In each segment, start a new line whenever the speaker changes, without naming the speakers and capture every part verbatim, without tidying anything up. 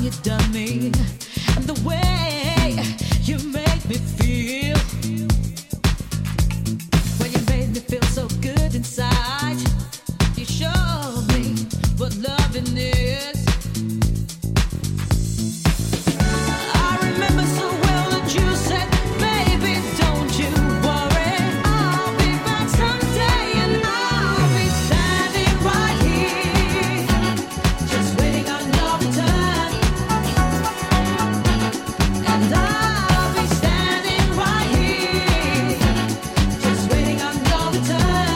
you done me, and the way you made me feel. When you made me feel so good inside, you showed me what loving is. I remember so well that you said, baby, don't you worry, I'll be back someday, and I'll be standing right here, just waiting on your return. And I'll be standing right here, just waiting on your return.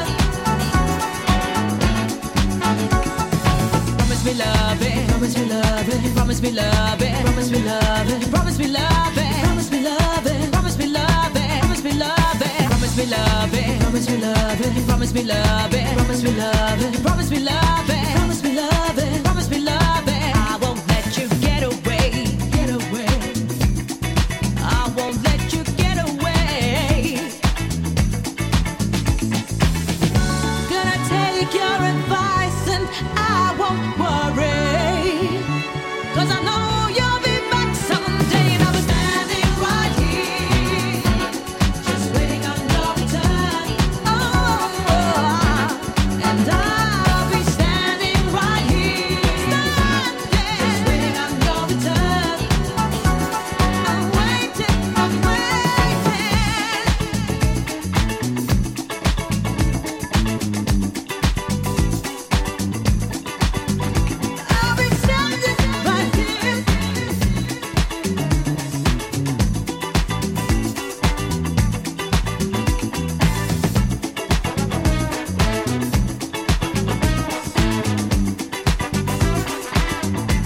Promise me love it, promise me love it, promise me love it, promise me love it, promise me love it, promise me love it, promise me love it, promise me love it, promise me love it, promise me love it, promise me love it, promise me love it, promise me love it, promise me love it, promise me love it. I won't let you get away, get away. I won't let you get away. Gonna take your advice and I won't worry, 'cause I know